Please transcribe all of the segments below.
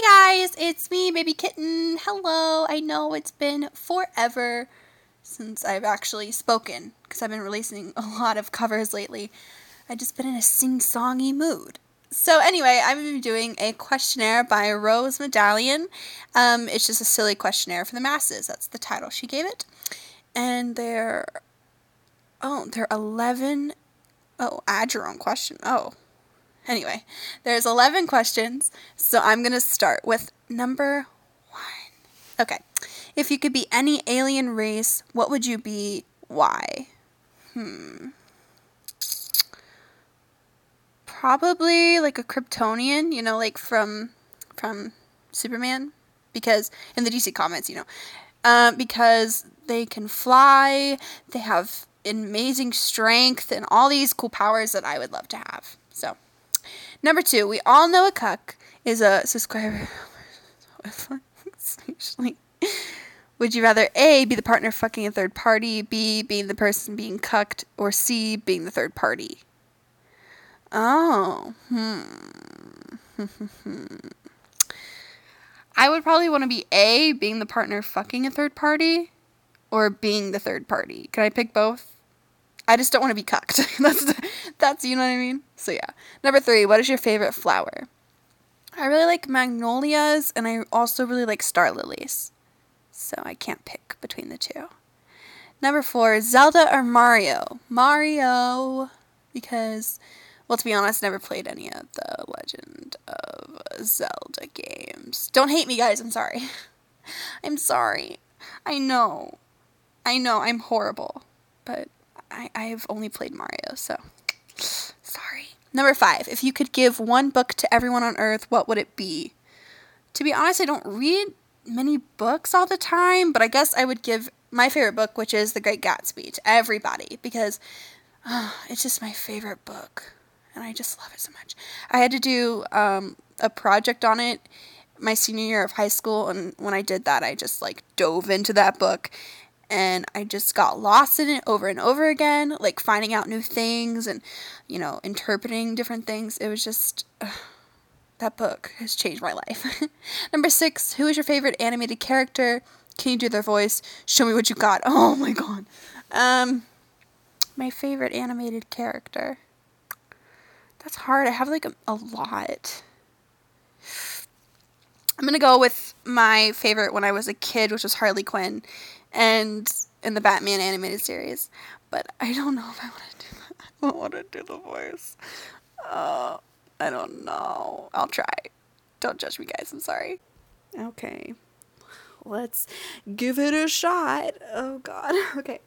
Hey guys, it's me, Baby Kitten. Hello. I know it's been forever since I've actually spoken because I've been releasing a lot of covers lately. I've just been in a sing-songy mood. So anyway, I'm going to be doing a questionnaire by Rose Medallion. It's just a silly questionnaire for the masses. That's the title she gave it. And they're 11. Oh, add your own question. Oh. Anyway, there's 11 questions, so I'm going to start with number 1. Okay. If you could be any alien race, what would you be? Why? Probably like a Kryptonian, like from Superman, because in the DC comics, because they can fly, they have amazing strength and all these cool powers that I would love to have. So, number 2, we all know a cuck is a subscriber. Usually, would you rather A, be the partner fucking a third party, B, being the person being cucked, or C, being the third party? Oh, I would probably want to be A, being the partner fucking a third party, or being the third party. Can I pick both? I just don't want to be cucked. That's you know what I mean? So yeah. Number 3, what is your favorite flower? I really like magnolias, and I also really like star lilies. So I can't pick between the two. Number 4, Zelda or Mario? Mario, because, well, to be honest, never played any of the Legend of Zelda games. Don't hate me, guys. I'm sorry. I'm sorry. I know, I'm horrible. But I've only played Mario, so sorry. Number 5, if you could give one book to everyone on Earth, what would it be? To be honest, I don't read many books all the time, but I guess I would give my favorite book, which is The Great Gatsby, to everybody, because it's just my favorite book, and I just love it so much. I had to do a project on it my senior year of high school, and when I did that, I just dove into that book, and I just got lost in it over and over again, finding out new things and, interpreting different things. It was just, that book has changed my life. Number 6, who is your favorite animated character? Can you do their voice? Show me what you got. Oh my god. My favorite animated character. That's hard. I have a lot. I'm gonna go with my favorite when I was a kid, which was Harley Quinn, and in the Batman animated series. But I don't know if I want to do that. I don't want to do the voice. I don't know. I'll try. Don't judge me, guys. I'm sorry. Okay. Let's give it a shot. Oh, God. Okay.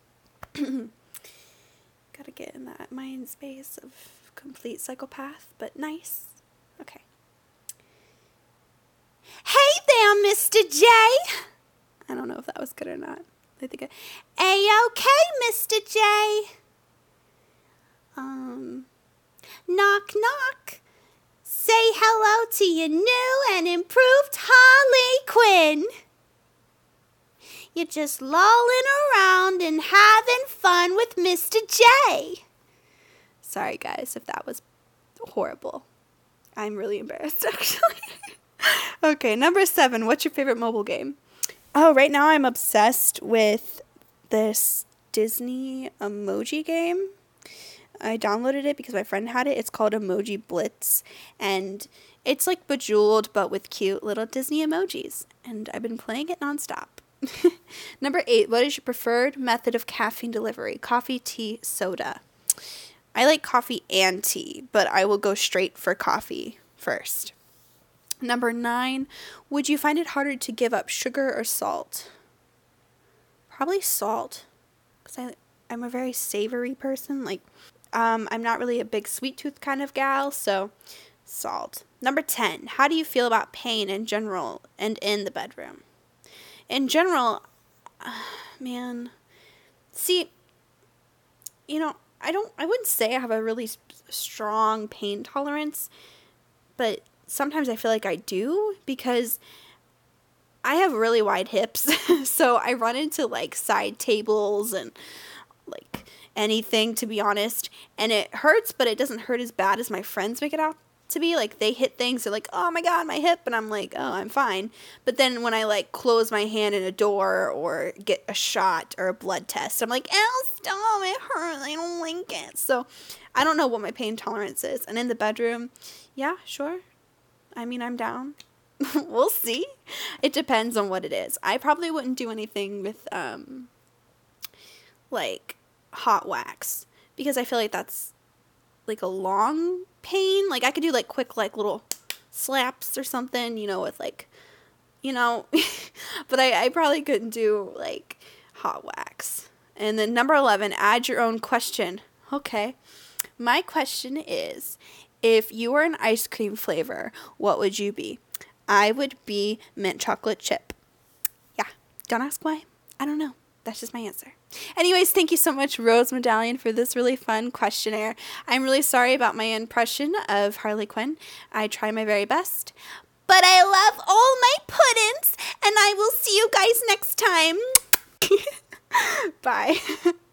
Gotta get in that mind space of complete psychopath, but nice. Okay. Hey there, Mr. J. I don't know if that was good or not. I think A-okay, Mr. J. Knock, knock. Say hello to your new and improved Harley Quinn. You're just lolling around and having fun with Mr. J. Sorry, guys, if that was horrible. I'm really embarrassed, actually. Okay, number 7. What's your favorite mobile game? Oh, right now I'm obsessed with this Disney emoji game. I downloaded it because my friend had it. It's called Emoji Blitz, and it's like Bejeweled, but with cute little Disney emojis, and I've been playing it nonstop. Number 8, what is your preferred method of caffeine delivery? Coffee, tea, soda. I like coffee and tea, but I will go straight for coffee first. Number 9, would you find it harder to give up sugar or salt? Probably salt, because I'm a very savory person. I'm not really a big sweet tooth kind of gal, so salt. Number 10, how do you feel about pain in general and in the bedroom? In general, man, see, I wouldn't say I have a really strong pain tolerance, but sometimes I feel like I do, because I have really wide hips, so I run into side tables and anything, to be honest, and it hurts, but it doesn't hurt as bad as my friends make it out to be. Like, they hit things, they're like, oh my god, my hip, and I'm like, oh, I'm fine. But then when I like close my hand in a door or get a shot or a blood test, I'm like, ow, stop, it hurts, I don't like it. So I don't know what my pain tolerance is. And in the bedroom, yeah, sure, I mean, I'm down. We'll see. It depends on what it is. I probably wouldn't do anything with like hot wax, because I feel like that's like a long pain. Like, I could do like quick, like little slaps or something, you know, with like, you know, but I probably couldn't do like hot wax. And then number 11, add your own question. Okay. My question is, if you were an ice cream flavor, what would you be? I would be mint chocolate chip. Yeah. Don't ask why. I don't know. That's just my answer. Anyways, thank you so much, Rose Medallion, for this really fun questionnaire. I'm really sorry about my impression of Harley Quinn. I try my very best. But I love all my puddings, and I will see you guys next time. Bye.